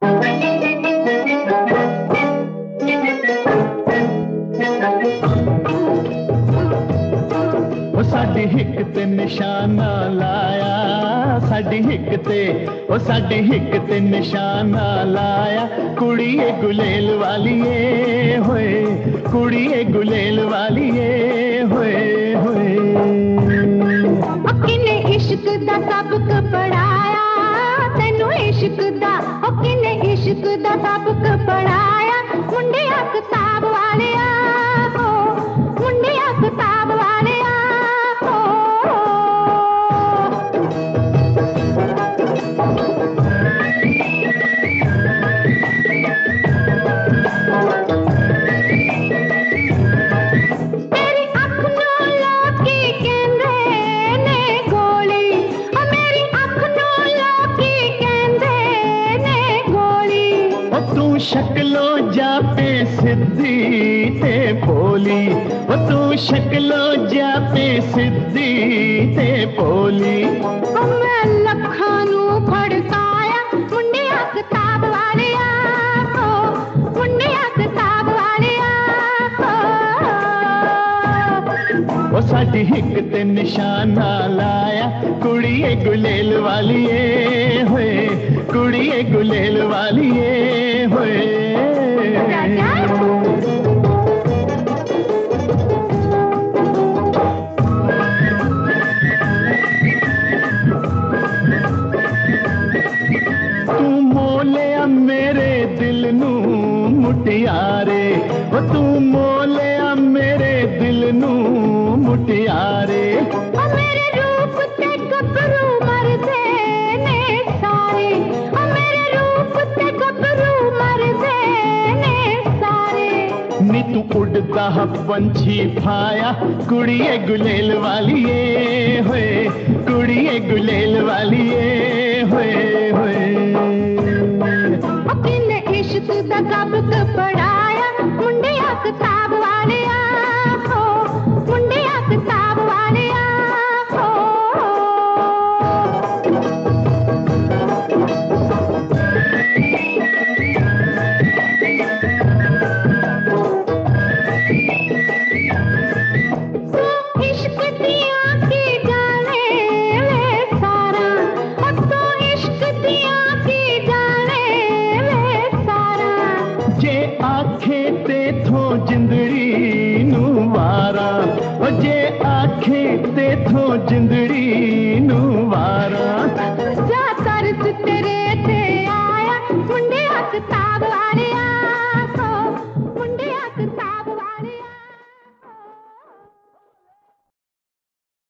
ओ साडी हिक ते निशाना लाया, साडी हिक ते, ओ साडी हिक ते निशाना लाया। कुड़िए गुलेल वालिए होए, कुड़िए गुलेल वालिए होए होए। किने इश्क दा सबक पढ़ाया, तेनू इश्क दा, ओ किने इश्क दा सबक पढ़ाया। मुंडिया किताब वालिया हो, मुंडिया किताब वालिया हो। तेरी अख नू लोकी कहंदे ने गोली, ओ मेरी अख नू लोकी कहंदे ने गोली। ओ तू शक्लो जापे सिद्धी ते भोली, ओ तू शक्लो जापे सिद्धी ते भोली। ओ मैं लखां नू फड़काया, मुंडिया किताब वालिया हो, मुंडिया किताब वालिया हो। ओ साडी हिक ते निशाना लाया। कुड़िए गुलेल वालिए होए, कुड़िए गुलेल वालिए होए। तू मोलिया मेरे दिल नू मुटियारे, ओ तू मोलिया मेरे दिल नू मुटियारे। ओ मेरे रूप ते गभरू मरदे ने सारे, ओ मेरे रूप ते गभरू मरदे ने सारे। नी तू उड़दा पंछी फाया, कुड़िए गुलेल वालिए होए, कुड़िए गुलेल वालिए होए होए। ओ किने इश्क दा सबक पढ़ाया, मुंडिया किताब वालिया हो, मुंडिया किताब वालिया हो। तू इश्क दिया की जाने वे सारा, ओ तू इश्क दिया की जाने वे सारा। जे आखे ते थो जिंदड़ी नू वारा, ओ जे आखे ते थो जिंदड़ी नू वारा। जा तरस तेरे ते आया, मुंडिया किताब